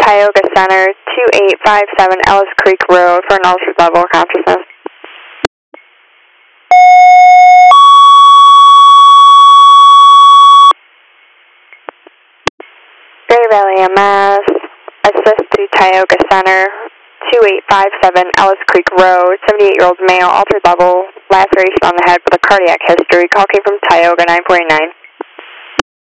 Tioga Center, 2857 Ellis Creek Road for an altered level of consciousness. Gray Valley MS, assist to Tioga Center, 2857 Ellis Creek Road, 78-year-old male, altered level, laceration on the head with a cardiac history. Call came from Tioga 949.